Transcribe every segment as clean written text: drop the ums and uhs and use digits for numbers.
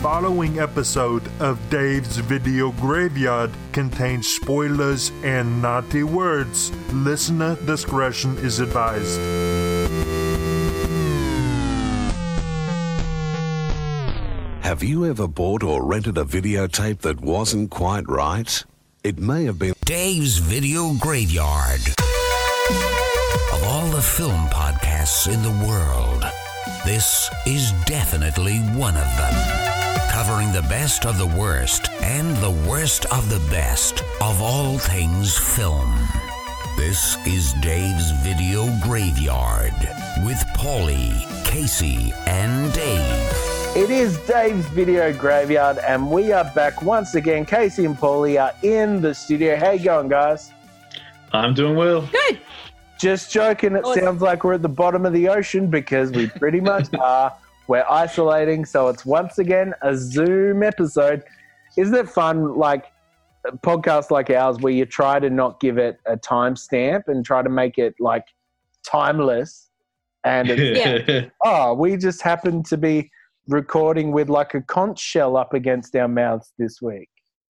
following episode of Dave's Video Graveyard contains spoilers and naughty words. Listener discretion is advised. Have you ever bought or rented a videotape that wasn't quite right? It may have been Dave's Video Graveyard. Of all the film podcasts in the world, this is definitely one of them. Covering the best of the worst and the worst of the best of all things film. This is Dave's Video Graveyard with Paulie, Casey, and Dave. It is Dave's Video Graveyard, and we are back once again. Casey and Paulie are in the studio. How you going, guys? I'm doing well. Good. Just joking. It sounds like we're at the bottom of the ocean because we pretty much are. We're isolating, so it's once again a Zoom episode. Isn't it fun, like podcasts like ours, where you try to not give it a timestamp and try to make it like timeless? And it's, we just happen to be recording with like a conch shell up against our mouths this week.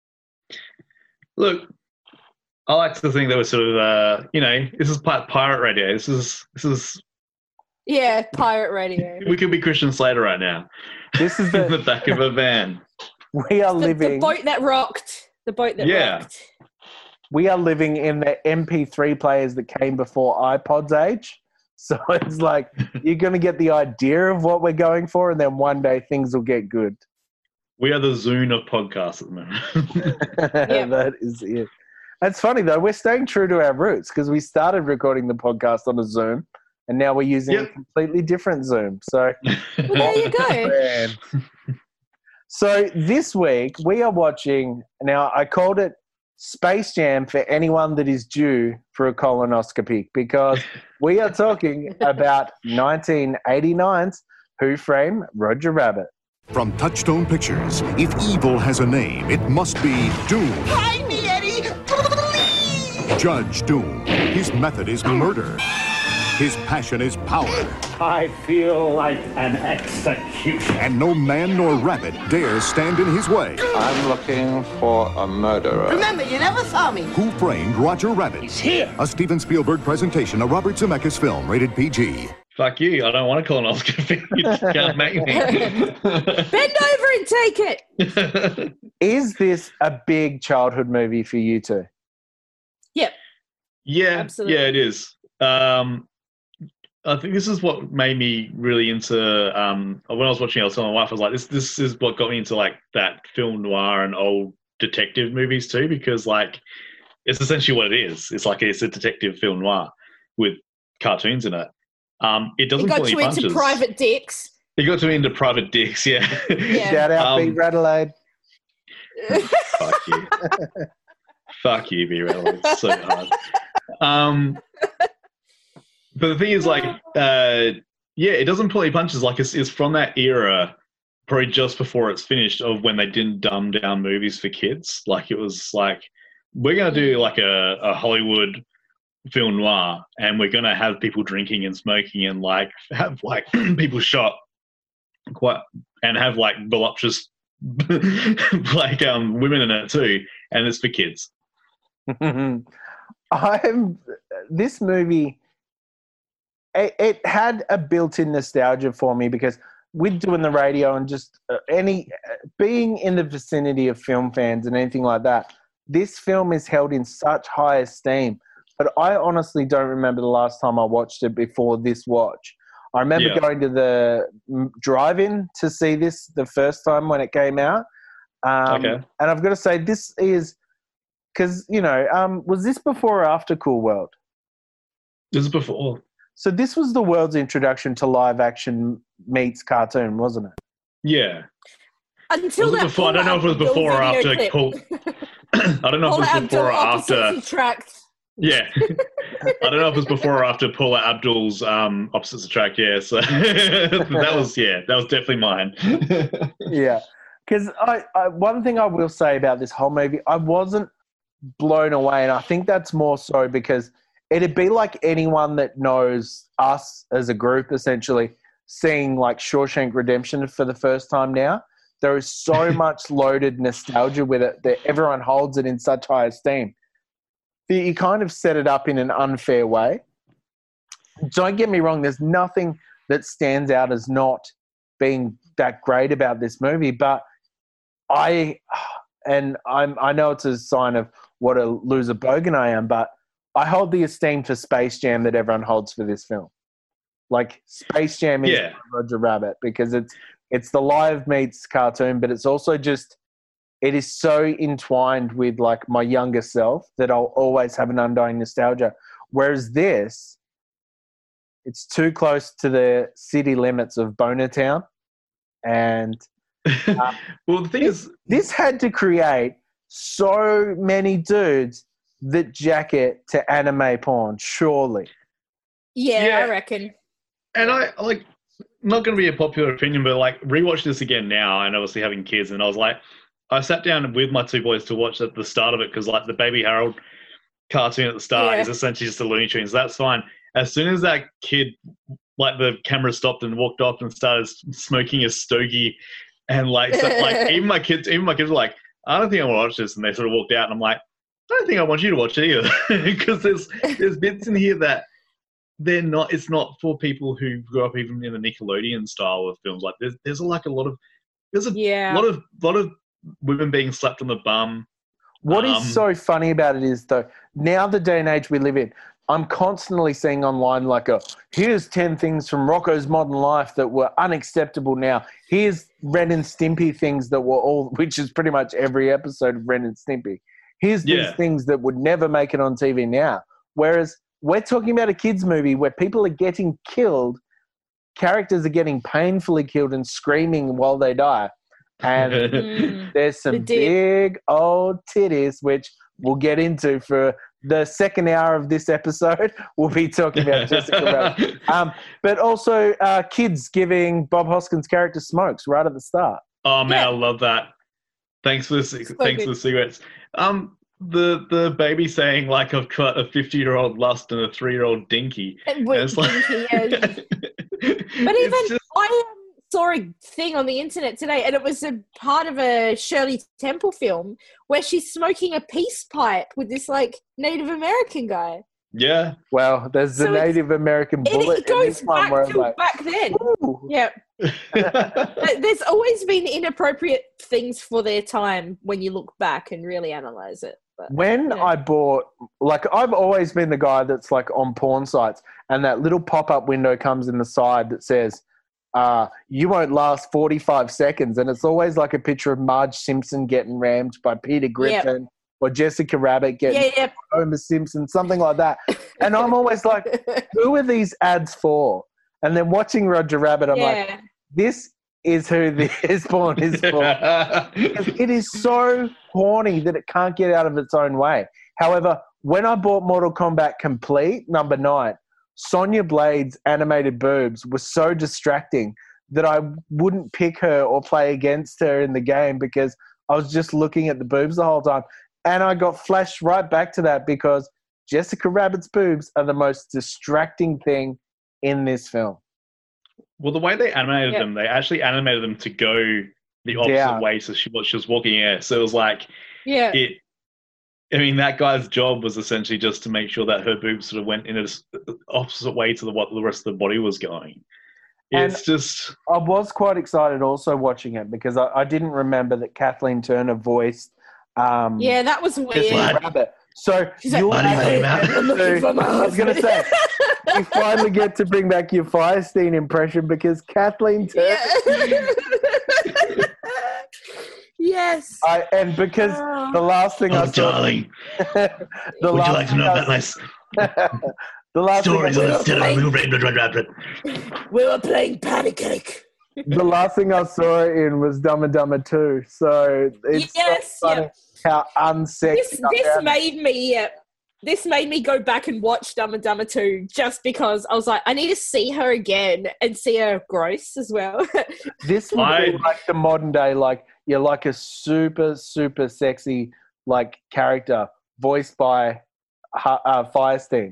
Look, I like to think that we're sort of, this is pirate radio. This is. Yeah, pirate radio. We could be Christian Slater right now. This is in the back of a van. We are living the boat that rocked. The boat that rocked. We are living in the MP3 players that came before iPod's age. So it's like you're going to get the idea of what we're going for, and then one day things will get good. We are the Zune of podcasts at the moment. That is it. It's funny, though. We're staying true to our roots because we started recording the podcast on a Zoom, and now we're using a completely different Zoom. So well, there you go. So this week we are watching, now I called it Space Jam for anyone that is due for a colonoscopy, because we are talking about 1989's Who Framed Roger Rabbit. From Touchstone Pictures, if evil has a name, it must be Doom. Hide me, Eddie! Please! Judge Doom. His method is murder. His passion is power. I feel like an execution. And no man nor rabbit dares stand in his way. I'm looking for a murderer. Remember, you never saw me. Who Framed Roger Rabbit? He's here. A Steven Spielberg presentation, a Robert Zemeckis film, rated PG. Fuck you. I don't want a colonoscopy. You just can't make me. Bend over and take it. Is this a big childhood movie for you two? Yep. Yeah. Absolutely. Yeah, it is. I think this is what made me really into when I was watching it, I was telling my wife, I was like, this is what got me into like that film noir and old detective movies too, because like it's essentially what it is. It's like it's a detective film noir with cartoons in it. It doesn't pull any punches. It got you into Private Dicks. It got me into Private Dicks, yeah. Shout out B. Radelaide. Fuck you. Fuck you, B. Radelaide. It's so hard. But the thing is, like, it doesn't pull any punches. Like, it's from that era, probably just before it's finished, of when they didn't dumb down movies for kids. Like, it was like, we're going to do, like, a Hollywood film noir, and we're going to have people drinking and smoking and, like, have, like, people shot and have, like, voluptuous, like, women in it, too. And it's for kids. This movie... It had a built-in nostalgia for me because with doing the radio and just being in the vicinity of film fans and anything like that, this film is held in such high esteem. But I honestly don't remember the last time I watched it before this watch. I remember going to the drive-in to see this the first time when it came out. And I've got to say, this is because, was this before or after Cool World? This is before. So this was the world's introduction to live action meets cartoon, wasn't it? Yeah. Until that before, I don't know if it was before or after Paul. I don't know if it was before or after. Yeah. I don't know if it was before or after Paula Abdul's Opposites Attract. Yeah. So that was definitely mine. Yeah. Because one thing I will say about this whole movie, I wasn't blown away, and I think that's more so because it'd be like anyone that knows us as a group, essentially, seeing like Shawshank Redemption for the first time now. there is so much loaded nostalgia with it that everyone holds it in such high esteem. You kind of set it up in an unfair way. Don't get me wrong, there's nothing that stands out as not being that great about this movie, but I know it's a sign of what a loser bogan I am, but I hold the esteem for Space Jam that everyone holds for this film. Like, Space Jam is Roger Rabbit, because it's the live meets cartoon, but it's also just, it is so entwined with like my younger self that I'll always have an undying nostalgia. Whereas this, it's too close to the city limits of Boner Town. And well, the thing is, this had to create so many dudes that jacket to anime porn, surely. Yeah, I reckon. And I like, not going to be a popular opinion, but like rewatch this again now, and obviously having kids, and I was like, I sat down with my two boys to watch at the start of it because like the Baby Harold cartoon at the start is essentially just a Looney Tunes. That's fine. As soon as that kid, like the camera stopped and walked off and started smoking a stogie, and like, so, like even my kids were like, I don't think I want to watch this, and they sort of walked out, and I'm like, I don't think I want you to watch it either, because there's bits in here that they're not. It's not for people who grew up even in the Nickelodeon style of films. Like there's like a lot of lot of women being slapped on the bum. What is so funny about it is, though, now the day and age we live in, I'm constantly seeing online like here's 10 things from Rocco's Modern Life that were unacceptable now. Here's Ren and Stimpy things that were which is pretty much every episode of Ren and Stimpy. Here's these things that would never make it on TV now. Whereas we're talking about a kids' movie where people are getting killed, characters are getting painfully killed and screaming while they die. And there's some big old titties, which we'll get into for the second hour of this episode. We'll be talking about Jessica Rabbit. But also kids giving Bob Hoskins' character smokes right at the start. Oh, man, I love that. Thanks for the cigarettes. The baby saying, like, I've got a 50-year-old lust and a 3-year-old dinky. And it's like... But even I saw a thing on the internet today, and it was a part of a Shirley Temple film where she's smoking a peace pipe with this, like, Native American guy. Yeah. Well, there's the Native American bullet. It goes back then. Ooh. Yeah. There's always been inappropriate things for their time when you look back and really analyze it. But, I bought, like, I've always been the guy that's like on porn sites, and that little pop-up window comes in the side that says, you won't last 45 seconds. And it's always like a picture of Marge Simpson getting rammed by Peter Griffin or Jessica Rabbit getting Homer Simpson, something like that. And I'm always like, who are these ads for? And then watching Roger Rabbit, I'm like, this is who this porn is for. It is so horny that it can't get out of its own way. However, when I bought Mortal Kombat Complete, number 9, Sonya Blade's animated boobs were so distracting that I wouldn't pick her or play against her in the game because I was just looking at the boobs the whole time. And I got flashed right back to that because Jessica Rabbit's boobs are the most distracting thing in this film. Well, the way they animated them, they actually animated them to go the opposite way to what she was walking in. So it was like, that guy's job was essentially just to make sure that her boobs sort of went in the opposite way to what the rest of the body was going. It's just... I was quite excited also watching it because I didn't remember that Kathleen Turner voiced... that was weird. Rabbit. So I was going to say, you finally get to bring back your Firestein impression because Kathleen Turner... Yes. And because the last thing I saw... darling. Would you like to know about my stories on the We were playing patty cake. The last thing I saw in was Dumb and Dumber 2. So it's so funny how unsexy. This made me go back and watch Dumb and Dumber 2 just because I was like, I need to see her again and see her gross as well. This would be like the modern day, like you're like a super, super sexy like character voiced by Firestein.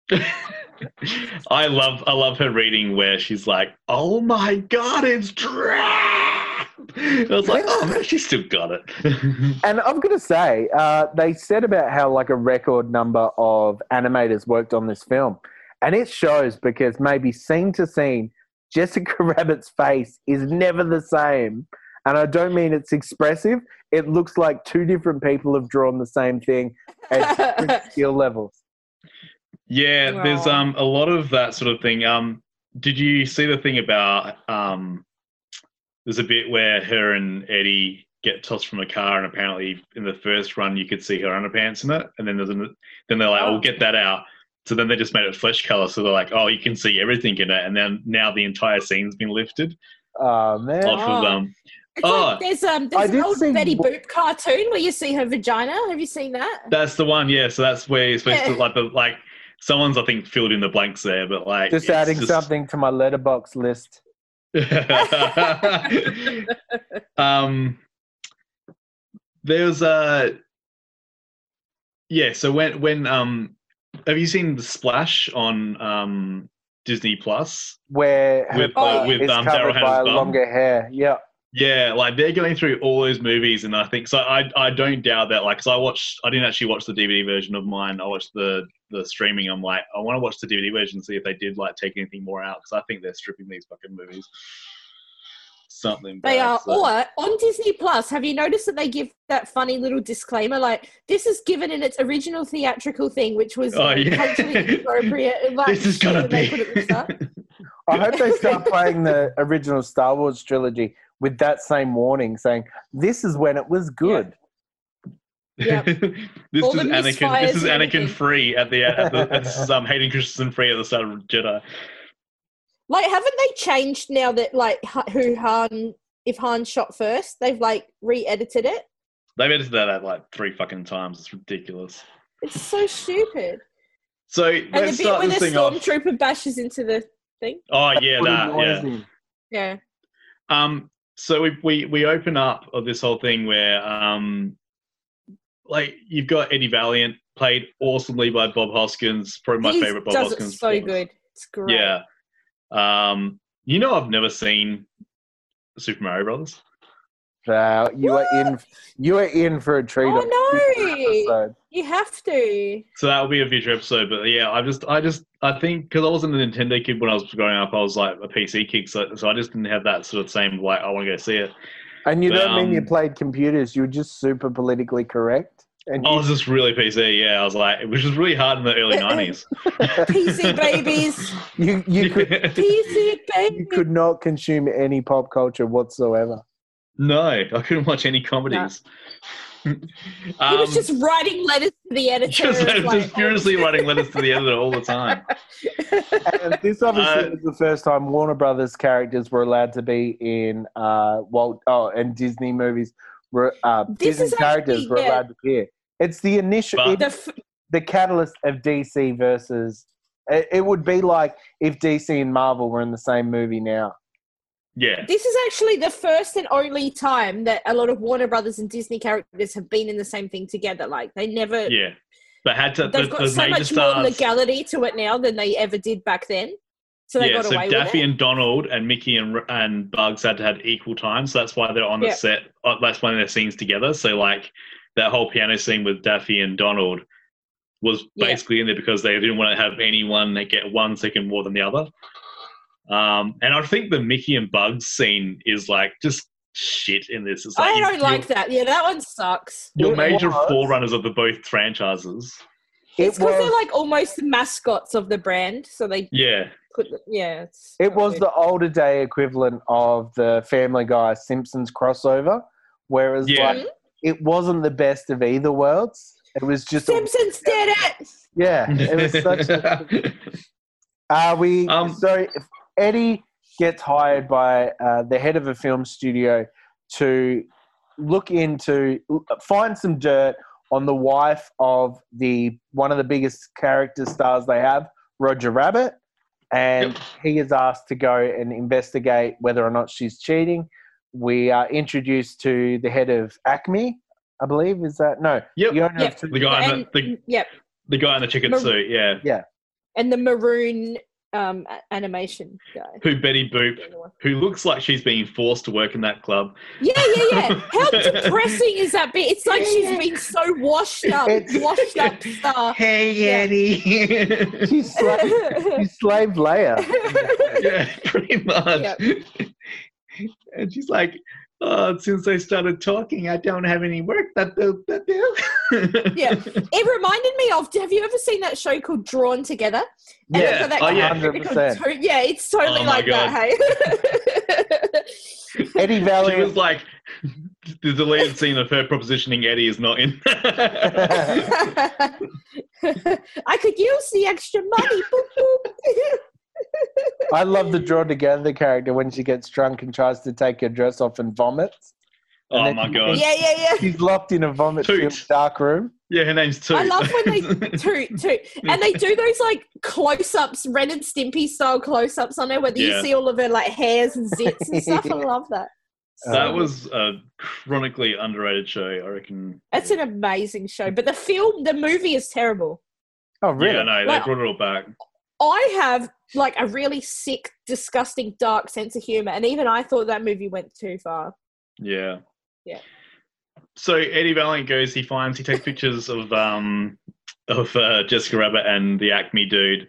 I love her reading where she's like, "Oh my God, it's drag." I was like, oh man, she still got it. And I'm going to say, they said about how like a record number of animators worked on this film. And it shows because maybe scene to scene, Jessica Rabbit's face is never the same. And I don't mean it's expressive. It looks like two different people have drawn the same thing at different skill levels. Yeah, there's a lot of that sort of thing. Did you see the thing about there's a bit where her and Eddie get tossed from a car, and apparently in the first run you could see her underpants in it, and then then they're like, "Oh, get that out." So then they just made it flesh color, so they're like, "Oh, you can see everything in it," and then now the entire scene's been lifted. Oh man! Off of like there's an old Betty Boop cartoon where you see her vagina. Have you seen that? That's the one, yeah. So that's where you're supposed to like someone's I think filled in the blanks there, but like just adding something to my letterbox list. There's so when have you seen The Splash on Disney Plus where her with Daryl Hannah's longer hair? Yeah, like they're going through all those movies, and I think so. I don't doubt that. Like, because I didn't actually watch the DVD version of mine. I watched the streaming. I'm like, I want to watch the DVD version and see if they did like take anything more out, because I think they're stripping these fucking movies. Something they bad, are. so. Or on Disney Plus, have you noticed that they give that funny little disclaimer, like this is given in its original theatrical thing, which was culturally appropriate. Like, this is gonna be. I hope they start playing the original Star Wars trilogy with that same warning, saying this is when it was good. Yeah. This is Anakin free at the this is Hayden Christensen free at the start of Jedi. Like, haven't they changed now that like if Han shot first, they've like re-edited it? They've edited that like 3 fucking times. It's ridiculous. It's so stupid. So and let's the bit start where this the thing off. Stormtrooper bashes into the thing. Oh yeah, that yeah. So we open up of this whole thing where like you've got Eddie Valiant played awesomely by Bob Hoskins, probably my favorite Bob Hoskins. It so good. It's great. Yeah. I've never seen Super Mario Brothers. You are in for a treat. Oh no, you have to. So that will be a future episode. But yeah, I think because I wasn't a Nintendo kid when I was growing up, I was like a PC kid, so I just didn't have that sort of same like I want to go see it. And you don't mean you played computers? You were just super politically correct. And I was just really PC. Yeah, I was like, which was really hard in the early 90s. PC babies. You could PC babies. You could not consume any pop culture whatsoever. No, I couldn't watch any comedies. No. He was just writing letters to the editor. Just furiously writing letters to the editor all the time. And this obviously was the first time Warner Brothers characters were allowed to be in and Disney movies. Disney characters were allowed to appear. It's the initial, the catalyst of DC versus. It would be like if DC and Marvel were in the same movie now. Yeah. This is actually the first and only time that a lot of Warner Brothers and Disney characters have been in the same thing together. Like they never. Yeah. But had to. They've got so much more legality to it now than they ever did back then. So they got away with it. Daffy and Donald and Mickey and Bugs had to have equal time. So that's why they're on the set. That's one of their scenes together. So like that whole piano scene with Daffy and Donald was basically in there because they didn't want to have anyone that get 1 second more than the other. And I think the Mickey and Bugs scene is like just shit in this. It's like I don't like that. Yeah, that one sucks. Your major forerunners of the both franchises. It's because they're like almost the mascots of the brand. So they It was the older day equivalent of the Family Guy Simpsons crossover, whereas like it wasn't the best of either worlds. It was just Simpsons did it. Yeah, it was such a. So if Eddie gets hired by the head of a film studio to find some dirt on the wife of one of the biggest character stars they have, Roger Rabbit, and he is asked to go and investigate whether or not she's cheating. We are introduced to the head of Acme, I believe. Is that no? Yep. The owner of the guy the guy in the chicken suit. Yeah. Yeah. And the maroon animation guy. Who Betty Boop who looks like she's being forced to work in that club. Yeah. How depressing is that bit? It's like she's been so washed up star. Hey, Eddie. She's slave Leia. Yeah, pretty much. Yep. And she's like, since I started talking, I don't have any work. Yeah. It reminded me of, have you ever seen that show called Drawn Together? Yeah. That 100%. Yeah, it's totally like God. that, hey? Eddie Valiant. She was like, the deleted scene of her propositioning Eddie is not in. I could use the extra money. Boop, boop. I love the Drawn Together character when she gets drunk and tries to take her dress off and vomits. Oh my God. Yeah. She's locked in a vomit-filled dark room. Yeah, her name's Toot. I love when they Toot. And they do those like close-ups, Ren and Stimpy style close-ups on her where you see all of her like hairs and zits and stuff. I love that. That was a chronically underrated show, I reckon. It's an amazing show. But the movie is terrible. Oh, really? Yeah, no, they brought it all back. I have like a really sick, disgusting, dark sense of humor, and even I thought that movie went too far. Yeah. Yeah. So Eddie Valiant goes, he takes pictures of Jessica Rabbit and the Acme dude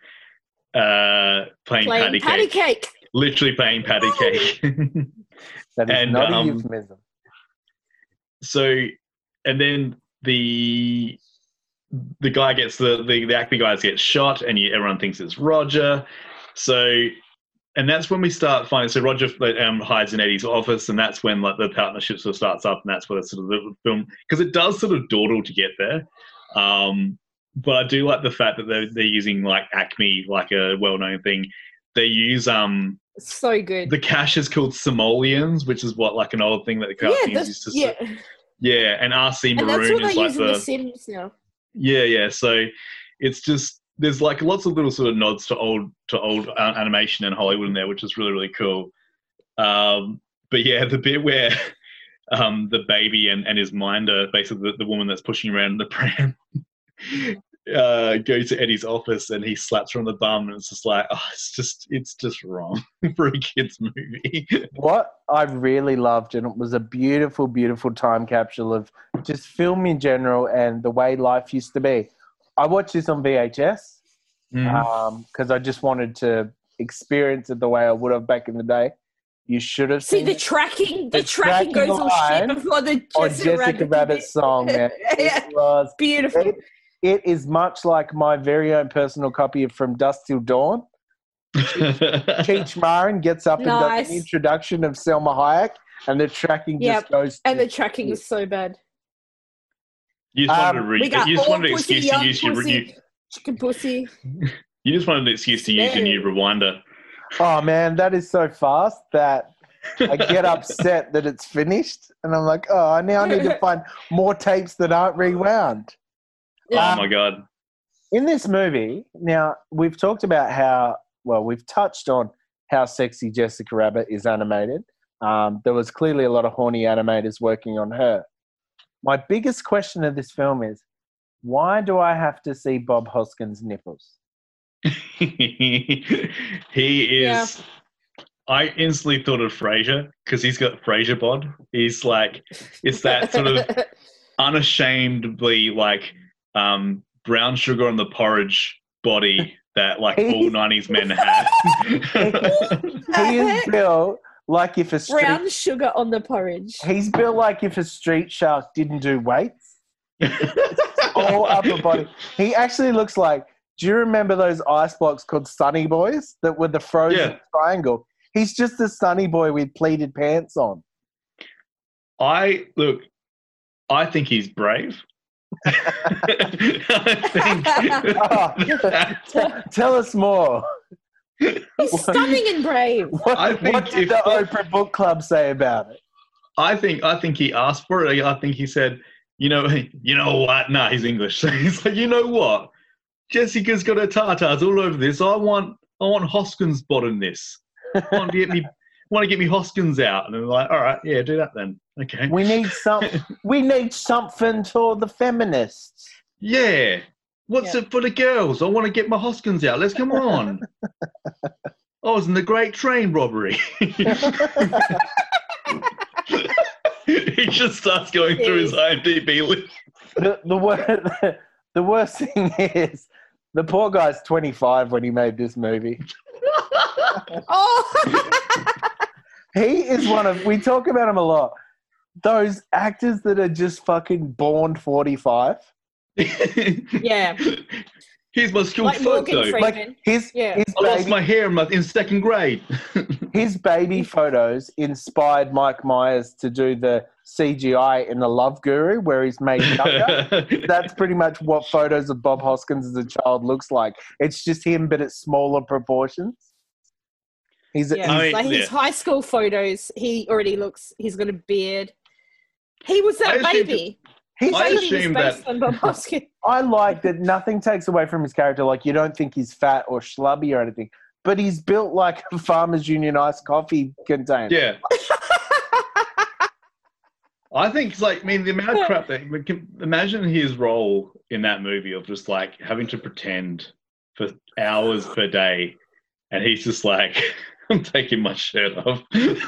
playing patty cake. Literally playing patty cake. That is not a euphemism. So, and then the guy gets the Acme guys get shot, and everyone thinks it's Roger. So, and that's when we start finding. So Roger hides in Eddie's office, and that's when like the partnership sort of starts up, and that's where sort of the film, because it does sort of dawdle to get there. But I do like the fact that they're using like Acme, like a well-known thing. They use so good. The cash is called simoleons, which is what like an old thing that the cartoons used to say. Yeah, and RC Maroon and that's what is they like use in The Sims now. Yeah. So it's just there's like lots of little sort of nods to old animation in Hollywood in there, which is really, really cool. But yeah, the bit where the baby and his minder, basically the woman that's pushing around the pram, go to Eddie's office and he slaps her on the bum, and it's just like, it's just wrong for a kid's movie. What I really loved, and it was a beautiful, beautiful time capsule of just film in general and the way life used to be. I watched this on VHS because I just wanted to experience it the way I would have back in the day. You should have seen the tracking goes all shit before the Jessica Rabbit song. Man. It was beautiful. It is much like my very own personal copy of From Dusk Till Dawn. Cheech Marin gets up and does the introduction of Selma Hayek, and the tracking just goes. And the tracking is so bad. You just wanted an excuse to use your chicken pussy. You just wanted an excuse to use your new rewinder. Oh man, that is so fast that I get upset that it's finished, and I'm like, oh, now I need to find more tapes that aren't rewound. Oh my God. In this movie, now we've talked about we've touched on how sexy Jessica Rabbit is animated. There was clearly a lot of horny animators working on her. My biggest question of this film is, why do I have to see Bob Hoskins' nipples? He is... Yeah. I instantly thought of Frasier because he's got Frasier bod. He's like, it's that sort of unashamedly like brown sugar on the porridge body that like all 90s men have. He is built like if a brown sugar on the porridge. He's built like if a street shark didn't do weights. It's all upper body. He actually looks like, do you remember those ice blocks called Sunny Boys that were the frozen triangle? He's just a Sunny Boy with pleated pants on. I think he's brave. Tell us more. He's stunning and brave. What did the Oprah Book Club say about it? I think he asked for it. I think he said, you know what? Nah, he's English. So he's like, you know what? Jessica's got her tartars all over this. I want Hoskins bod in this. Want to get me Hoskins out, and I'm like, all right, yeah, do that then. Okay. We need something for the feminists. Yeah. What's it for the girls? I want to get my Hoskins out. Let's come on. I was in the Great Train Robbery. He just starts going through his IMDb list. The worst thing is, the poor guy's 25 when he made this movie. He is one of, we talk about him a lot, those actors that are just fucking born 45. Yeah. Here's my school Like photo. Morgan Freeman. I lost my hair in second grade. His baby photos inspired Mike Myers to do the CGI in The Love Guru, where he's made younger. That's pretty much what photos of Bob Hoskins as a child looks like. It's just him, but at smaller proportions. His high school photos, he already looks, he's got a beard. He was that baby. His baby was based on Bob Hoskins. I like that nothing takes away from his character. Like, you don't think he's fat or schlubby or anything, but he's built like a Farmers Union iced coffee container. Yeah. I think it's like, I mean, the amount of crap that, imagine his role in that movie of just like having to pretend for hours per day, and he's just like, I'm taking my shirt off.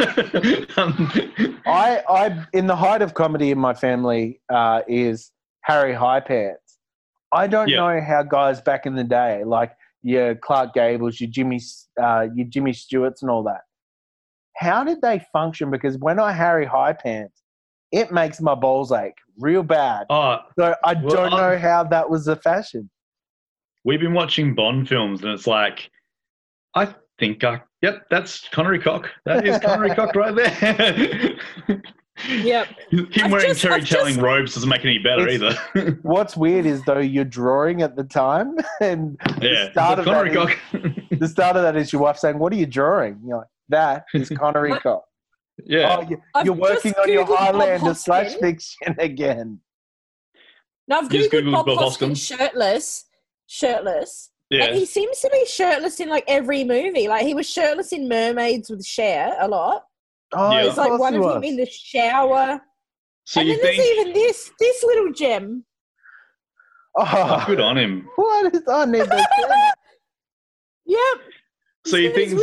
I in the height of comedy in my family is Harry High Pants. I don't know how guys back in the day, like your Clark Gables, your Jimmy Stewarts and all that, how did they function? Because when I Harry High Pants, it makes my balls ache real bad. So I don't know how that was a fashion. We've been watching Bond films, and it's like, I think yep, that's Connery Cock. That is Connery Cock right there. Yep. Him wearing cherry-telling robes doesn't make it any better either. What's weird is, though, you're drawing at the time, and the start of that is your wife saying, "What are you drawing?" You're like, "That is Connery Cock." Yeah. Oh, you're working on your Highlander slash fiction again. Now I've Googled Bob Hoskins shirtless. Yeah. And he seems to be shirtless in like every movie. Like he was shirtless in Mermaids with Cher a lot. Oh, yeah. There's like one of him in the shower. So and you then there's even this little gem. Oh, good on him. What is on him? Yep. So you think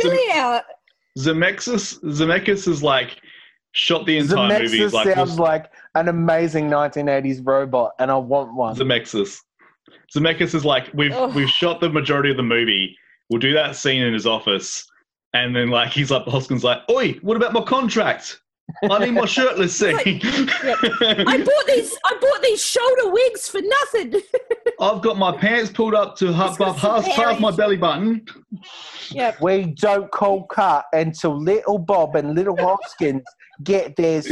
Zemeckis is like shot the entire movie? Zemeckis sounds like an amazing 1980s robot, and I want one. Zemeckis is like, we've shot the majority of the movie. We'll do that scene in his office, and then like he's like, Hoskins like, "Oi, what about my contract? I need my shirtless scene." I bought these shoulder wigs for nothing. I've got my pants pulled up to half my belly button. Yep. We don't call cut until little Bob and little Hoskins get theirs.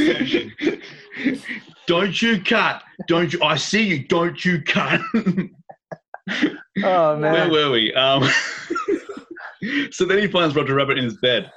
Don't you cut. Don't you. I see you. Don't you cut. Oh, man. Where were we? So then he finds Roger Rabbit in his bed.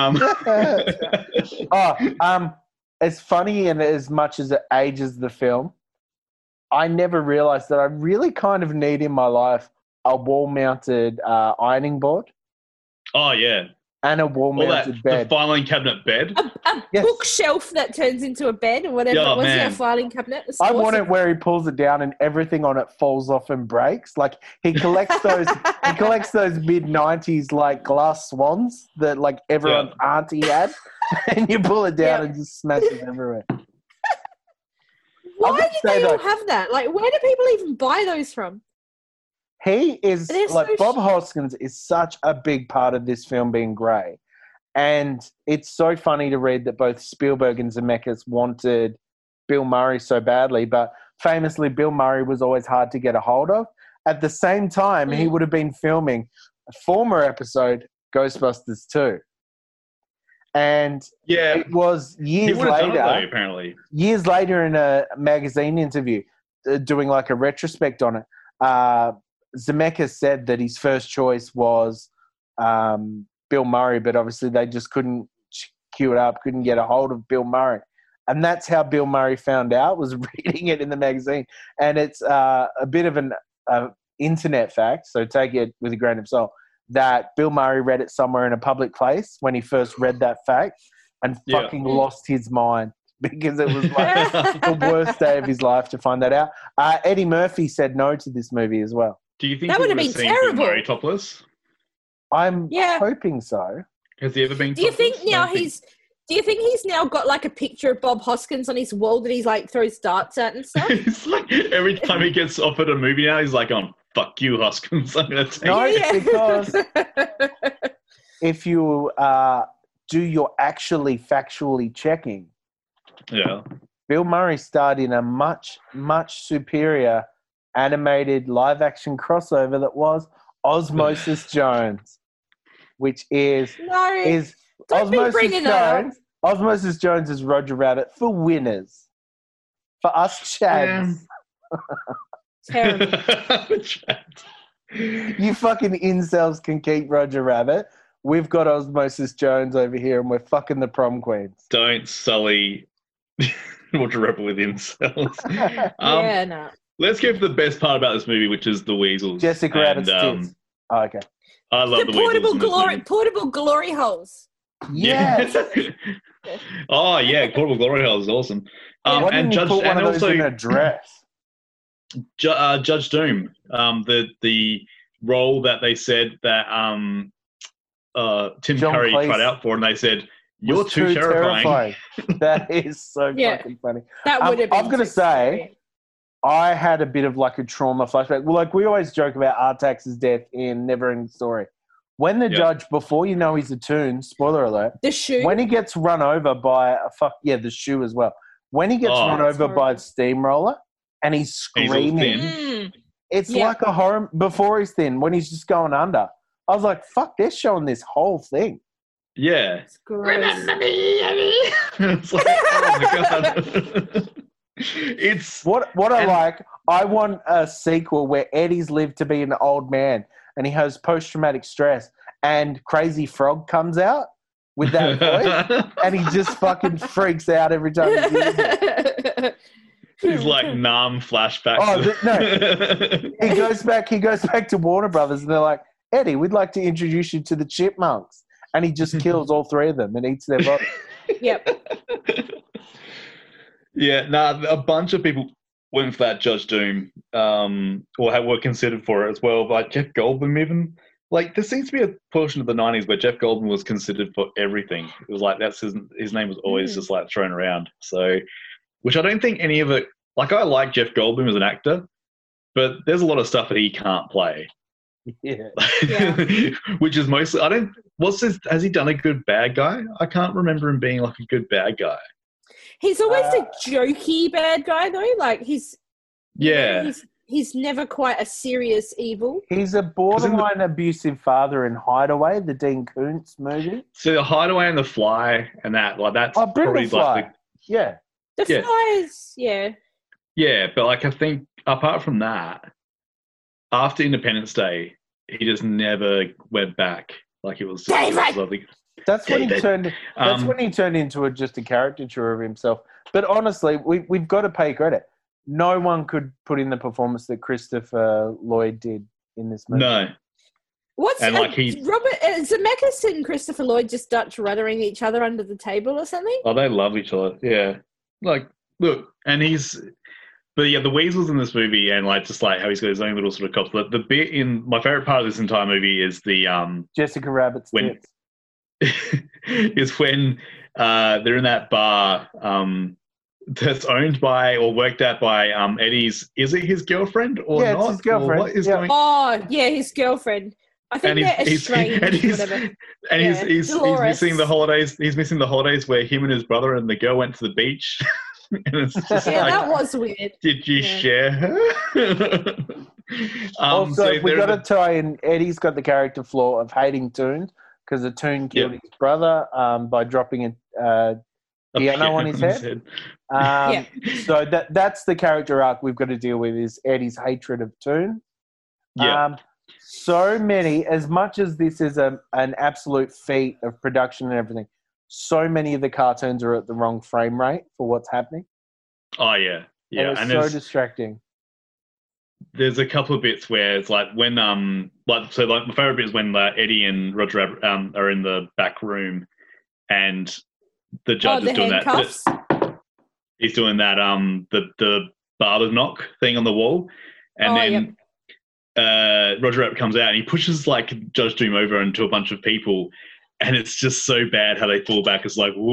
It's funny, and as much as it ages the film, I never realized that I really kind of need in my life a wall-mounted ironing board. Oh, yeah. And a wall-mounted bed. The filing cabinet bed. A bookshelf that turns into a bed or whatever it was. A filing cabinet. I want it where he pulls it down and everything on it falls off and breaks. Like he collects those mid-90s like glass swans that like everyone's auntie had, and you pull it down and just smashes everywhere. Why did they all have that? Like, where do people even buy those from? He is like Bob Hoskins is such a big part of this film being grey, and it's so funny to read that both Spielberg and Zemeckis wanted Bill Murray so badly, but famously Bill Murray was always hard to get a hold of. At the same time, he would have been filming a former episode, Ghostbusters 2. And it was years later, apparently. Years later in a magazine interview, doing like a retrospect on it, Zemeckis said that his first choice was Bill Murray, but obviously they just couldn't queue it up, couldn't get a hold of Bill Murray. And that's how Bill Murray found out, was reading it in the magazine. And it's a bit of an internet fact, so take it with a grain of salt, that Bill Murray read it somewhere in a public place when he first read that fact and fucking lost his mind, because it was like the worst day of his life to find that out. Eddie Murphy said no to this movie as well. Do you think that would have been terrible? Bill Murray topless? I'm hoping so. Has he ever been? Do you think now he's now got like a picture of Bob Hoskins on his wall that he's like throws darts at and stuff? It's like every time he gets offered a movie now, he's like, fuck you, Hoskins. I'm going to take it. Because if you do your actually factually checking, Bill Murray starred in a much, much superior animated live-action crossover that was Osmosis Jones, which is Osmosis Jones. Osmosis Jones is Roger Rabbit for winners. For us chads. Terrible. You fucking incels can keep Roger Rabbit. We've got Osmosis Jones over here and we're fucking the prom queens. Don't sully Roger Rabbit with incels. No. Let's go for the best part about this movie, which is the weasels. Jessica Rabbit's tits. Oh, okay. I love the portable glory holes. Yes. Oh yeah, portable glory holes is awesome. Why didn't you put one of those in a dress? Judge Doom, the role that they said that Tim Curry tried out for, and they said you're too terrifying. That is so fucking funny. That would have been. I'm gonna say, I had a bit of like a trauma flashback. Well, like we always joke about Artax's death in Neverending Story. When the judge, before you know he's a toon, spoiler alert, the shoe. When he gets run over by the shoe as well. When he gets run over by a steamroller and he's screaming, it's like a horror. Before he's thin, when he's just going under, I was like, "Fuck!" They're showing this whole thing. Yeah, it's gross. Remember me, Eddie? It's like, oh my god. It's what I like. I want a sequel where Eddie's lived to be an old man and he has post-traumatic stress and Crazy Frog comes out with that voice and he just fucking freaks out every time he hears it. He's like numb flashbacks. No. He goes back to Warner Brothers and they're like, Eddie, we'd like to introduce you to the Chipmunks. And he just kills all three of them and eats their body. Yep. Yeah, a bunch of people went for that Judge Doom, or were considered for it as well. But Jeff Goldblum even, like, there seems to be a portion of the 90s where Jeff Goldblum was considered for everything. It was like, that's his name was always just like thrown around. So, which I don't think any of it, like, I like Jeff Goldblum as an actor, but there's a lot of stuff that he can't play. Yeah. Which is mostly, has he done a good bad guy? I can't remember him being like a good bad guy. He's always a jokey bad guy, though. Like, he's never quite a serious evil. He's a borderline abusive father in Hideaway, the Dean Koontz movie. So the Hideaway and The Fly and that, like, that's probably Fly. Like the Fly is, Yeah, but like I think apart from that, after Independence Day, he just never went back. Like it was lovely. That's when he turned. That's when he turned into just a caricature of himself. But honestly, we've got to pay credit. No one could put in the performance that Christopher Lloyd did in this movie. No. What's Robert Zemeckis and Christopher Lloyd just Dutch ruddering each other under the table or something? Oh, they love each other. Yeah. Like, look, and the weasels in this movie, and like just like how he's got his own little sort of cops. The bit in my favorite part of this entire movie is the Jessica Rabbit's tits. Is when they're in that bar that's owned by or worked at by Eddie's. Is it his girlfriend or not? It's his girlfriend. What is going? His girlfriend. I think they're estranged. He's missing the holidays. He's missing the holidays where him and his brother and the girl went to the beach. And it's just that was weird. Did you share her? Also, we got to tie in. Eddie's got the character flaw of hating toons because the toon killed his brother by dropping a piano on his head. So that's the character arc we've got to deal with is Eddie's hatred of toon. Yeah. So many, as much as this is an absolute feat of production and everything, so many of the cartoons are at the wrong frame rate for what's happening. Oh, yeah. Yeah. And it's so distracting. There's a couple of bits where it's like when, my favorite bit is when Eddie and Roger are in the back room and the judge is doing handcuffs. that. He's doing that, the barber's knock thing on the wall. And Roger Rabbit comes out and he pushes like Judge Doom over into a bunch of people, and it's just so bad how they fall back. It's like,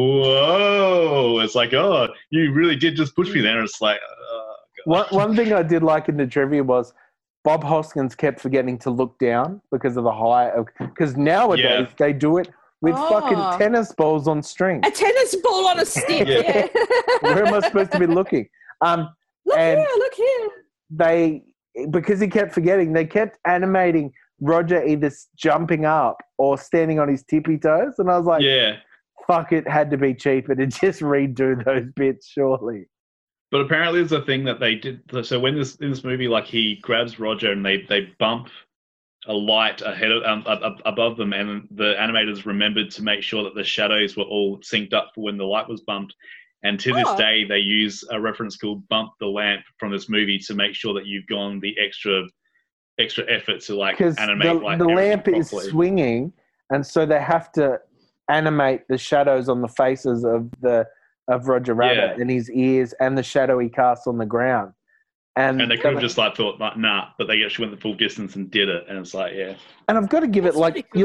whoa! It's like, oh, you really did just push me there. And it's like, oh, God. One thing I did like in the trivia was Bob Hoskins kept forgetting to look down because of the height. Because nowadays they do it with fucking tennis balls on string. A tennis ball on a stick. Yeah. Where am I supposed to be looking? Look here. Because he kept forgetting, they kept animating Roger either jumping up or standing on his tippy toes. And I was like, fuck, it had to be cheaper to just redo those bits, surely. But apparently there's a thing that they did. So when in this movie, like he grabs Roger and they bump a light ahead of above them, and the animators remembered to make sure that the shadows were all synced up for when the light was bumped. And to this day, they use a reference called "Bump the Lamp" from this movie to make sure that you've gone the extra effort to like animate the lamp is swinging, and so they have to animate the shadows on the faces of Roger Rabbit and his ears and the shadow he casts on the ground. And they could have just like thought like nah, but they actually went the full distance and did it, and it's like And I've got to give it like cool.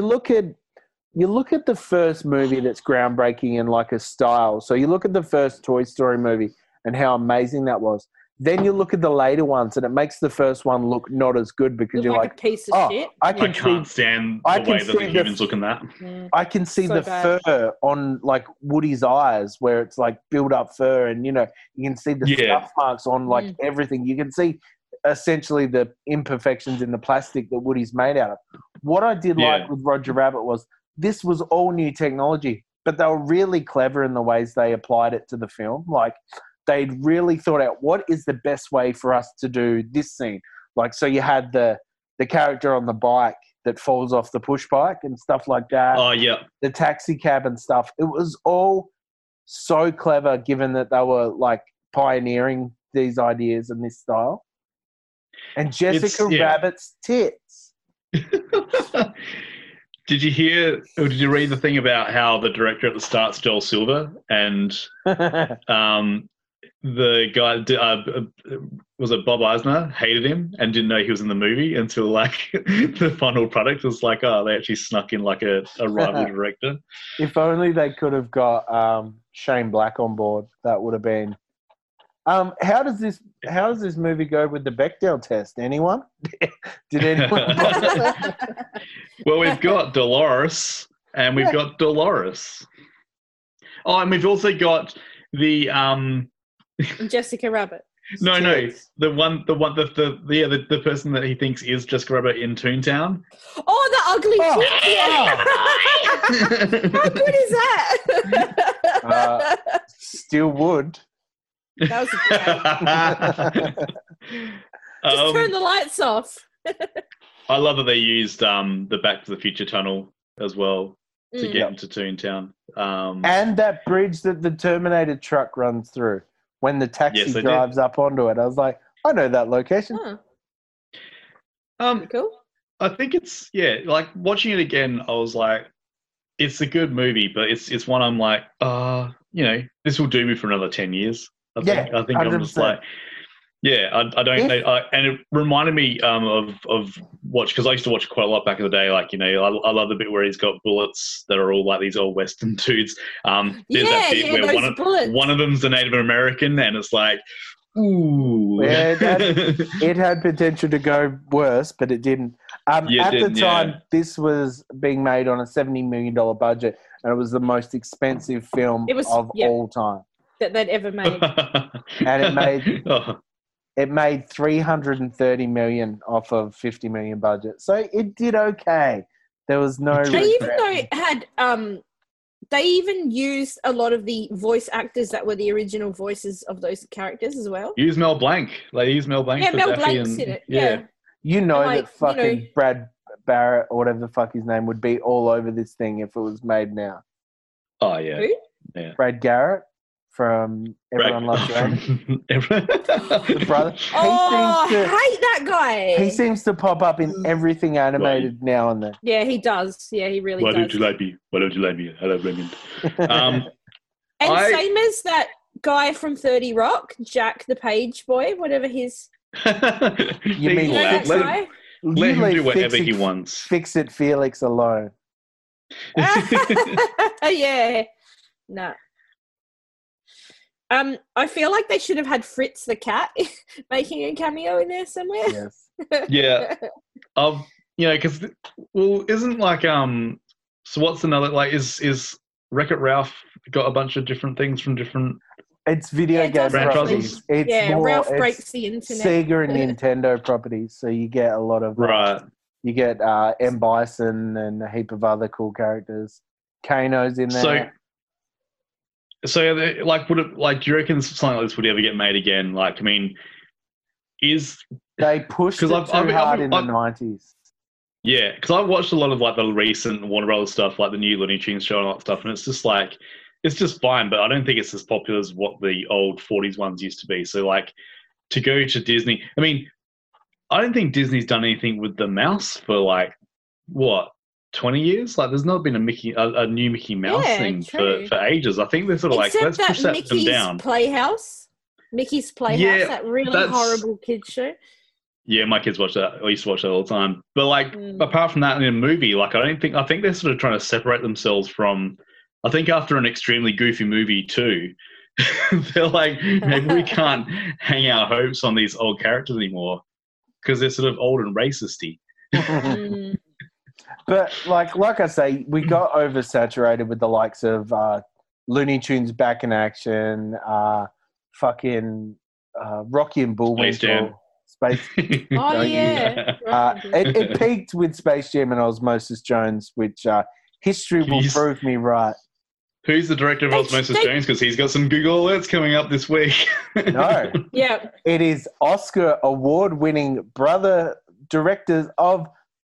You look at the first movie that's groundbreaking in like a style. So you look at the first Toy Story movie and how amazing that was. Then you look at the later ones and it makes the first one look not as good because you're like a piece of shit. I can't stand the way that the humans look in that. I can see the fur on like Woody's eyes where it's like build up fur, and you can see the scuff marks on like everything. You can see essentially the imperfections in the plastic that Woody's made out of. What I did like with Roger Rabbit was this was all new technology, but they were really clever in the ways they applied it to the film. Like they'd really thought out what is the best way for us to do this scene. Like, so you had the character on the bike that falls off the push bike and stuff like that. Oh, yeah. The taxi cab and stuff. It was all so clever given that they were like pioneering these ideas and this style. And Jessica Rabbit's tits. Did you hear or did you read the thing about how the director at the start's Joel Silver and the guy was it Bob Eisner hated him and didn't know he was in the movie until like the final product was like, oh, they actually snuck in like a rival director. If only they could have got Shane Black on board, that would have been. How does this movie go with the Bechdel test? Anyone? Did anyone? Well, we've got Dolores and we've got Dolores. Oh, and we've also got the Jessica Rabbit. No, the person that he thinks is Jessica Rabbit in Toontown. Oh, the ugly chick. How good is that? Still would. That was just turn the lights off. I love that they used the Back to the Future tunnel as well to get into Toontown. And that bridge that the Terminator truck runs through when the taxi drives up onto it. I was like, I know that location. Cool. I think it's like watching it again, I was like, it's a good movie, but it's one I'm like, this will do me for another 10 years. I think 100%. I'm just like, I don't know. And it reminded me of watch, because I used to watch quite a lot back in the day. Like, I love the bit where he's got bullets that are all like these old Western dudes. There's that bit where one of them's a Native American, and it's like, ooh. Yeah, it had potential to go worse, but it didn't. At the time, this was being made on a $70 million budget, and it was the most expensive film of all time that they'd ever made. And it made $330 million off of $50 million budget, so it did okay. There was no. They even used a lot of the voice actors that were the original voices of those characters as well. Use Mel Blanc. They use Mel Blanc. Yeah, Mel Blanc's in it. Yeah. That fucking Brad Barrett or whatever the fuck his name would be all over this thing if it was made now. Oh yeah. Who? Yeah. Brad Garrett from Everyone Loves Raymond. The brother. I hate that guy. He seems to pop up in everything animated now and then. Yeah, he does. Yeah, he really does. Why don't you like me? Why don't you like me? I love Raymond. Same as that guy from 30 Rock, Jack the Page Boy, whatever his... You mean that guy? Let him do whatever he Fix-It- wants. Fix-It Felix alone. Yeah. No. I feel like they should have had Fritz the cat making a cameo in there somewhere. Yes. Yeah. Because isn't like so what's another like is Wreck-It Ralph got a bunch of different things from different It's video it game does properties. It's Ralph it's breaks the internet. Sega and Nintendo properties, so you get a lot of right. You get M. Bison and a heap of other cool characters. Kano's in there. So like, would it like? Do you reckon something like this would ever get made again? Like, I mean, they pushed it too hard in the 90s? Yeah, because I've watched a lot of like the recent Warner Brothers stuff, like the new Looney Tunes show and all that stuff, and it's just like it's just fine, but I don't think it's as popular as what the old 40s ones used to be. So like to go to Disney, I mean, I don't think Disney's done anything with the mouse for like what 20 years. Like there's not been a new Mickey Mouse thing for ages. I think they're sort of Except like let's push that Mickey's them down. Mickey's Playhouse, that really horrible kids show. Yeah, my kids watch that. I used to watch that all the time. But like, apart from that, in a movie, like I think they're sort of trying to separate themselves from. I think after an extremely goofy movie too, they're like, maybe we can't hang our hopes on these old characters anymore because they're sort of old and racisty. But like I say, we got oversaturated with the likes of Looney Tunes Back in Action, fucking Rocky and Bullwinkle. Space Oh yeah. It peaked with Space Jam and Osmosis Jones, which history will prove me right. Who's the director of Osmosis Jones? Because he's got some Google alerts coming up this week. No. Yeah. It is Oscar award-winning director of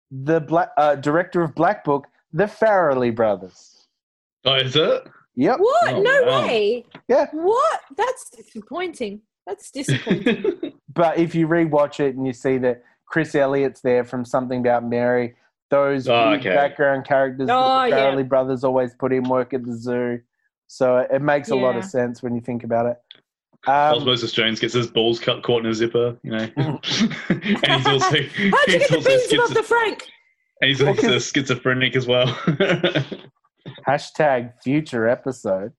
Black Book, the Farrelly brothers. Oh, is it? Yep. What? Oh, no wow. way. Yeah. What? That's disappointing. But if you rewatch it and you see that Chris Elliott's there from Something About Mary, those background characters that the Farrelly brothers always put in work at the zoo. So it makes a lot of sense when you think about it. Osmosis Jones gets his balls caught in a zipper, you know. And he's also How'd you get the beans above the Frank? And he's also schizophrenic as well. Hashtag future episode.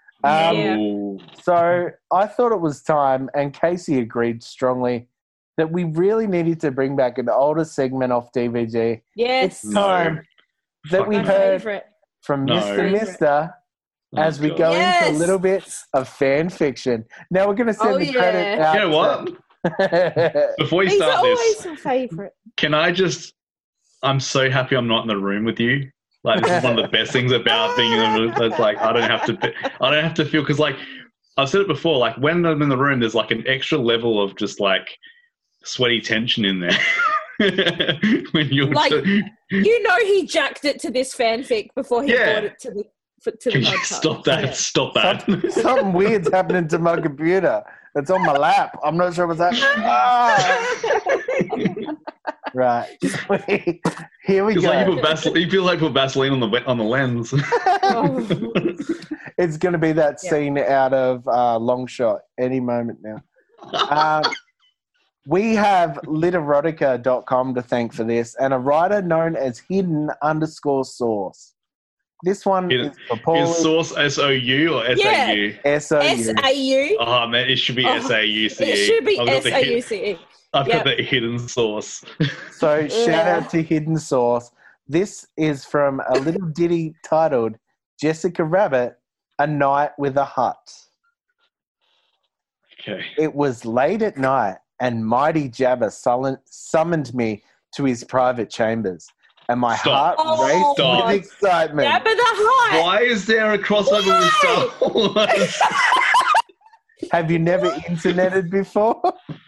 So I thought it was time, and Casey agreed strongly, that we really needed to bring back an older segment off DVD. Yes. It's time that we heard from Mr. Mister as we go into a little bit of fan fiction. Now we're going to send the credit out. You know what? Before you start always this, my favourite. can I just... I'm so happy I'm not in the room with you. Like, this is one of the best things about being in the room. It's like, I don't have to feel... Because, like, I've said it before, like, when I'm in the room, there's, like, an extra level of just, like, sweaty tension in there. When you're like, you know he jacked it to this fanfic before he brought it to the podcast. Stop that. Stop that. Something weird's happening to my computer. It's on my lap. I'm not sure what's happening. Right. Here we go. Like you feel like put Vaseline on the lens. It's going to be that scene out of Long Shot any moment now. We have literotica.com to thank for this, and a writer known as Hidden_Source. This one is for Paul. Is Source S-O-U or S-A-U? S-O-U. S-A-U. Oh, man, it should be S-A-U-C-E. It should be S-A-U-C-E. I've got the Hidden Source. So shout out to Hidden Source. This is from a little ditty titled Jessica Rabbit, A Night with a Hut. Okay. It was late at night, and mighty Jabba summoned me to his private chambers, and my heart raced with excitement. Jabba the Hutt! Why is there a crossover with Star Wars? Have you never interneted before?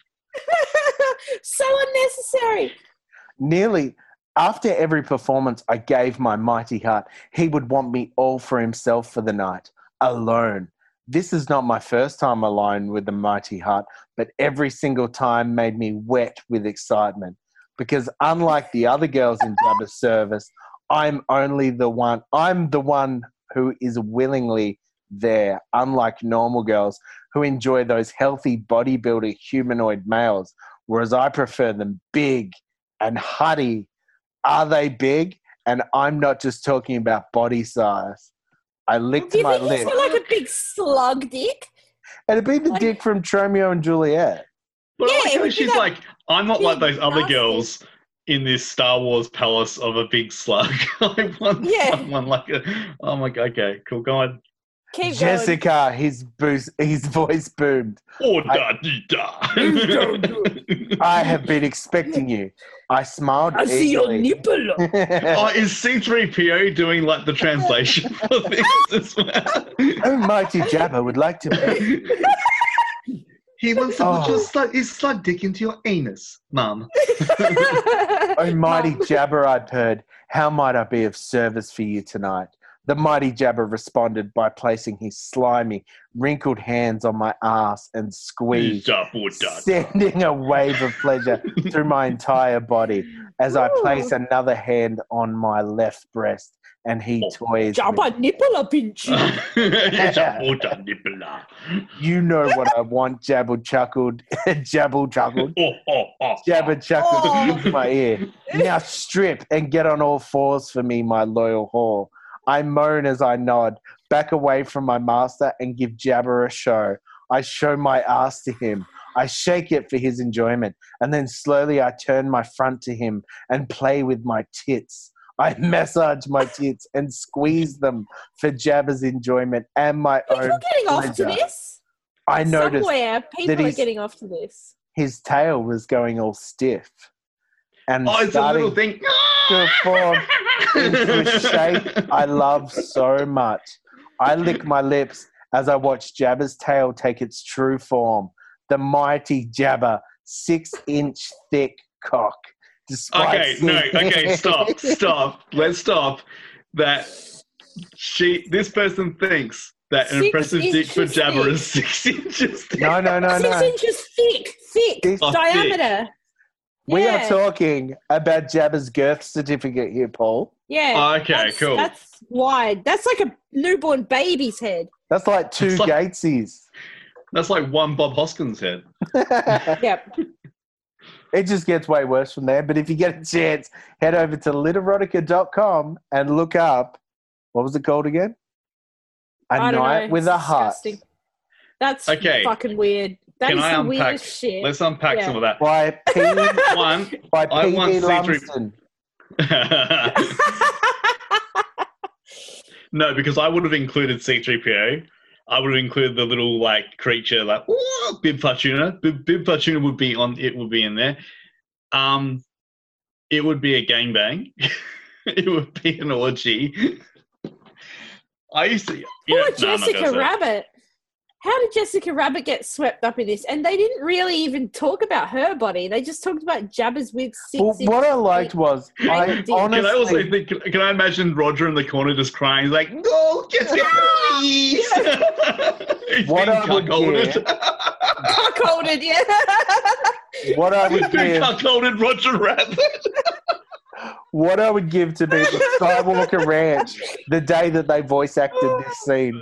So unnecessary. Nearly after every performance I gave my mighty heart, he would want me all for himself for the night, alone. This is not my first time alone with the mighty heart, but every single time made me wet with excitement. Because unlike the other girls in Jabba's service, I'm the one who is willingly there, unlike normal girls who enjoy those healthy bodybuilder humanoid males, whereas I prefer them big and Huddy, are they big? And I'm not just talking about body size. I licked Do you my think he's lips. got like a big slug dick? It'd be the dick from Romeo and Juliet. But Yeah, I like it how would be she's that like, I'm not like those other nasty. girls in this Star Wars palace of a big slug. I want someone like a. Oh my god! Okay, cool. Go on. Keep Jessica, his voice boomed. Oh da dee da. I have been expecting you. I smiled. I see your eagerly. nipple. Oh, is C3PO doing like the translation for this as well? Oh, mighty Jabba would like to be. He wants to put his slug dick into your anus, Mum. Oh, mighty Jabba, I purred. How might I be of service for you tonight? The mighty Jabba responded by placing his slimy, wrinkled hands on my ass and squeezed, sending a wave of pleasure through my entire body as I place another hand on my left breast and he toys me. Jabba nipple up in You know what I want, Jabba chuckled. Jabba chuckled. Jabba chuckled into my ear. Now strip and get on all fours for me, my loyal whore. I moan as I nod, back away from my master and give Jabba a show. I show my ass to him. I shake it for his enjoyment, and then slowly I turn my front to him and play with my tits. I massage my tits and squeeze them for Jabba's enjoyment and my own You're getting off to pleasure. this? I noticed Somewhere people are getting off to this. his tail was going all stiff. And it's a little thing. to form into a shape I love so much. I lick my lips as I watch Jabba's tail take its true form. The mighty Jabba, 6-inch thick cock. Okay, stop. Let's stop. This person thinks that an impressive dick for Jabba is 6 inches thick. No. 6 inches thick diameter. Thick. We are talking about Jabba's girth certificate here, Paul. Yeah. Okay, cool. That's wide. That's like a newborn baby's head. That's like two Gateses. That's like one Bob Hoskins head. Yep. It just gets way worse from there. But if you get a chance, head over to literotica.com and look up, what was it called again? A Night with a Heart. That's fucking weird. That is the weirdest shit. Let's unpack some of that. By P.D. Lumsden. No, because I would have included C-3PO. I would have included the little creature Bib Fortuna. Bib Fortuna would be in there. It would be a gangbang. It would be an orgy. I used to. Poor Jessica Rabbit. How did Jessica Rabbit get swept up in this? And they didn't really even talk about her body. They just talked about Jabba's with 6 inches. What I liked was, honestly... Can I imagine Roger in the corner just crying? He's like, no, Jessica, please! What I would give... Cuckolded, yeah. What I would give... Cuckolded Roger Rabbit. What I would give to be the Skywalker Ranch the day that they voice acted this scene.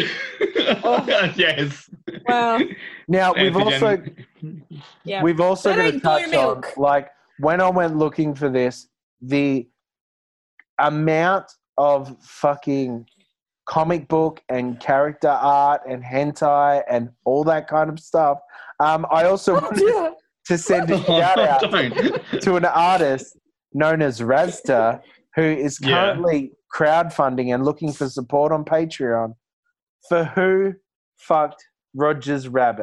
Yes. Wow. Now we've also got to touch on when I went looking for this, the amount of fucking comic book and character art and hentai and all that kind of stuff. I also wanted to send a shout out to an artist known as Razta, who is currently crowdfunding and looking for support on Patreon for Who Fucked Roger's Rabbit.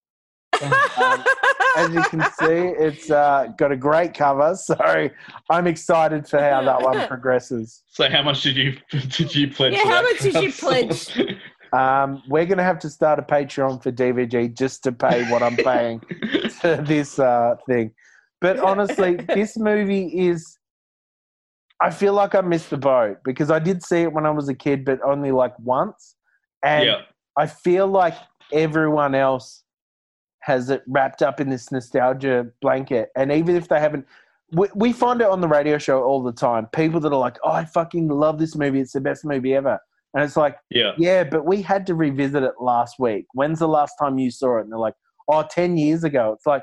As you can see, it's got a great cover, so I'm excited for how that one progresses. So how much did you pledge? Yeah, how much did you pledge? We're going to have to start a Patreon for DVG just to pay what I'm paying to this thing. But honestly, this movie is... I feel like I missed the boat because I did see it when I was a kid, but only once. And I feel like everyone else has it wrapped up in this nostalgia blanket. And even if they haven't... We find it on the radio show all the time. People that are like, oh, I fucking love this movie. It's the best movie ever. And it's like, yeah, but we had to revisit it last week. When's the last time you saw it? And they're like, 10 years ago. It's like,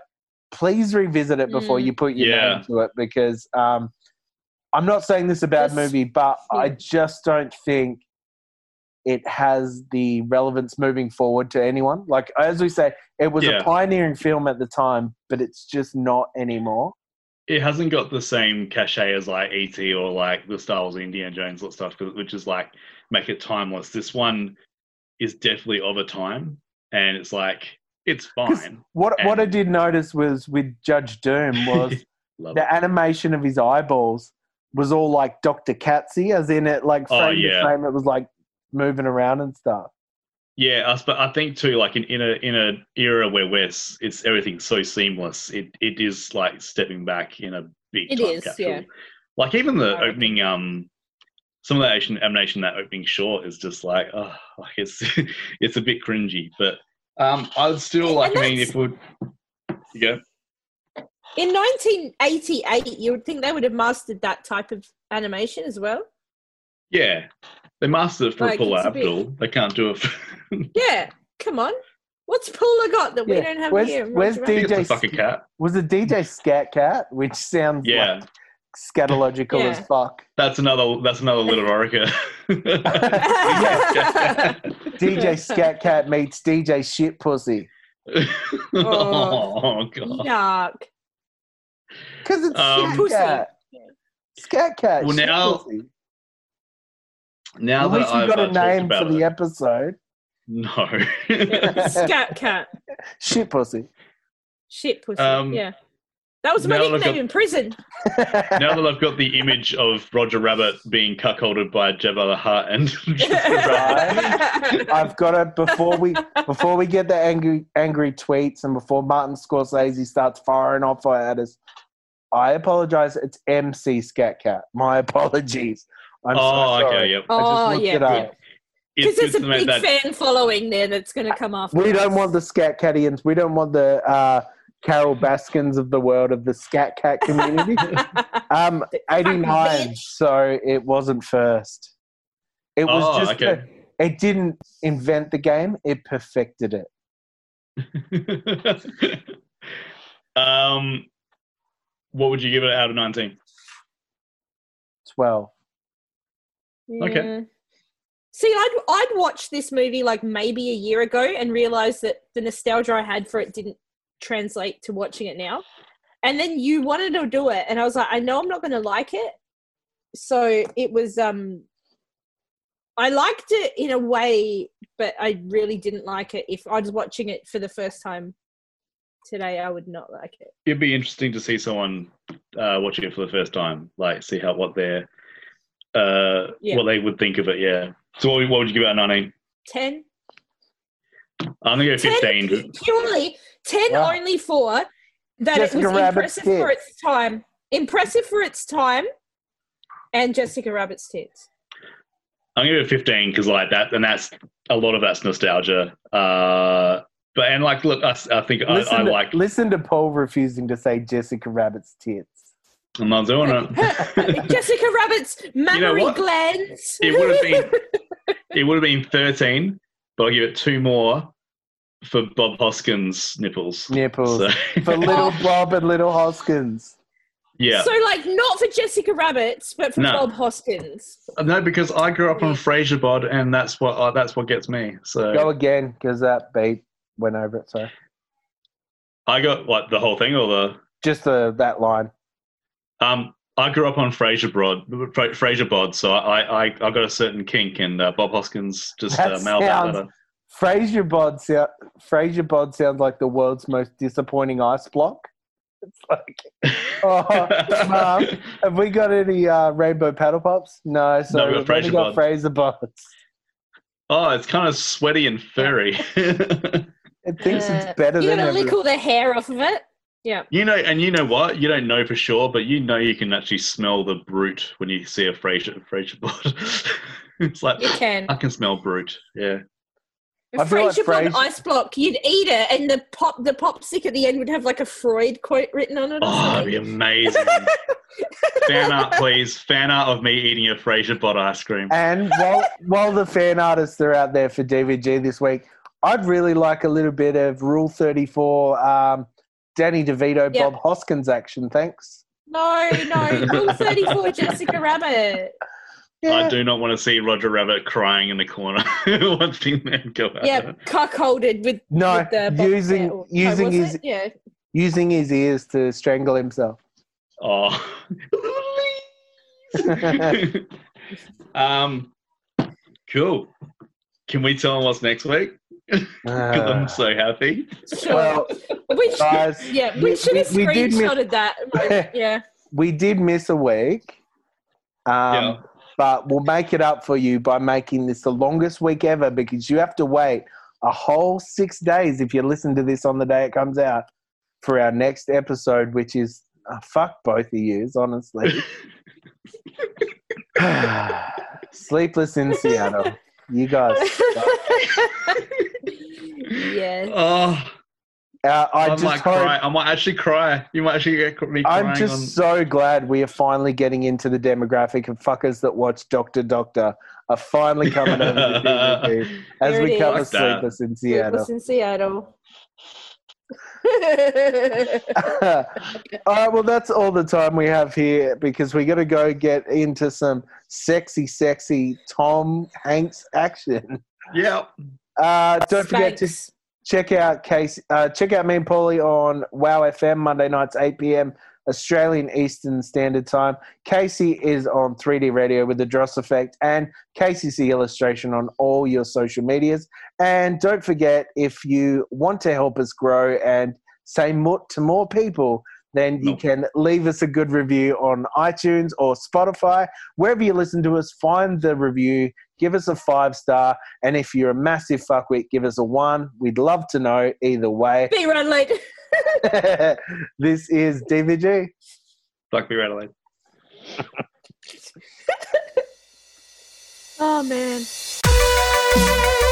please revisit it before you put your name to it, because I'm not saying this is a bad movie, but I just don't think it has the relevance moving forward to anyone. Like, as we say, it was a pioneering film at the time, but it's just not anymore. It hasn't got the same cachet as like E.T. or like the Star Wars, Indiana Jones sort of stuff, which is like make it timeless. This one is definitely of a time, and it's like it's fine. What I did notice was with Judge Doom was the animation of his eyeballs was all like Dr. Katsy, as in it like frame to frame. It was like moving around and stuff. Yeah, but I think too, like in a era where it's everything's so seamless, it is like stepping back in a big time capsule. Yeah. Like even the opening, some of the animation that opening short is just like, it's a bit cringy. But I'd still like. I mean, if you go. In 1988, you would think they would have mastered that type of animation as well. Yeah. They mastered it for Paula Abdul. They can't do it for... Yeah, come on. What's Paula got that we don't have here? Where's DJ... It's a fucking cat. Was it DJ Scat Cat? Which sounds like scatological as fuck. That's another Little Orica. DJ Scat Cat meets DJ Shit Pussy. Oh, God. Yuck. Because it's Scat Cat. Scat Cat. Well, now at least you got a name for the episode. No. Scat Cat. Shit Pussy. Shit Pussy, yeah. That was my nickname in prison. Now that I've got the image of Roger Rabbit being cuckolded by Jabba the Hutt and... I've got it before we get the angry tweets and before Martin Scorsese starts firing off at us. I apologise. It's MC Scat Cat. My apologies. I'm so sorry. Okay, yep. I just looked it up. Because there's a big fan following there that's going to come after We don't want the Scat Catians. We don't want the Carol Baskins of the world of the Scat Cat community. 89, so it wasn't first. It was just it didn't invent the game. It perfected it. What would you give it out of 19? 12. Okay. See, I'd watched this movie like maybe a year ago and realised that the nostalgia I had for it didn't translate to watching it now. And then you wanted to do it, and I was like, I know I'm not going to like it. So it was, I liked it in a way, but I really didn't like it. If I was watching it for the first time today, I would not like it. It'd be interesting to see someone watching it for the first time, like see what they would think of it. Yeah. So what would you give it out of 19? 10. I'm gonna go 15. Purely 10 only for that Jessica it was impressive for its time. Impressive for its time, and Jessica Rabbit's tits. I'm gonna go 15 because like that, and that's a lot of that's nostalgia. But look, I think I like. Listen to Paul refusing to say Jessica Rabbit's tits. I'm not doing it. Jessica Rabbit's mammary glands. It would have been 13, but I'll give it 2 more for Bob Hoskins' nipples. So. For little Bob and little Hoskins. Yeah. So not for Jessica Rabbit's, but for Bob Hoskins. No, because I grew up on Frasier Bod, and that's what gets me. So go again, because that beat went over it. So I got the whole thing or the just that line. I grew up on Frasier Bod, so I got a certain kink, and Bob Hoskins just mailed that letter. Frasier Bod sounds like the world's most disappointing ice block. It's like, Mom, have we got any rainbow paddle pops? No, so we've only got Frasier Bods. Oh, it's kind of sweaty and furry. It thinks it's better than you're going to lick all the hair off of it? Yeah. You know what? You don't know for sure, but you can actually smell the brute when you see a Frasier Bod. It's like, you can. I can smell brute, yeah. A Frasier Bod ice block, you'd eat it, and the pop stick at the end would have like a Freud quote written on it. Oh, that'd be amazing. Fan art, please. Fan art of me eating a Frasier Bod ice cream. And while the fan artists are out there for DVG this week, I'd really like a little bit of Rule 34 Danny DeVito, Bob Hoskins action, thanks. No, Rule 34, Jessica Rabbit. Yeah. I do not want to see Roger Rabbit crying in the corner watching them go out. Yeah, cuckolded with the using his ears to strangle himself. Oh. Cool. Can we tell them what's next week? Because I'm so happy. Sure. Well, we should have screenshotted that. Yeah. We did miss a week. But we'll make it up for you by making this the longest week ever, because you have to wait a whole 6 days if you listen to this on the day it comes out for our next episode, which is fuck both of yous, honestly. Sleepless in Seattle. You guys. Yes. Oh. I might actually cry. You might actually get me crying. I'm just so glad we are finally getting into the demographic of fuckers that watch Dr. Doctor are finally coming over to DVD as we cover Sleepless in Seattle. Sleepless in Seattle. All right, well, that's all the time we have here, because we got to go get into some sexy Tom Hanks action. Yeah. Don't forget to check out me and Paulie on WOW FM Monday nights 8 p.m. Australian Eastern Standard Time. Casey is on 3D Radio with the Dross Effect, and Casey's the illustration on all your social medias. And don't forget, if you want to help us grow and say more to more people, then you can leave us a good review on iTunes or Spotify. Wherever you listen to us, find the review, give us a 5-star, and if you're a massive fuckwit, give us a 1. We'd love to know either way. Be run late. This is DVG. Fuck me right away. Oh, man.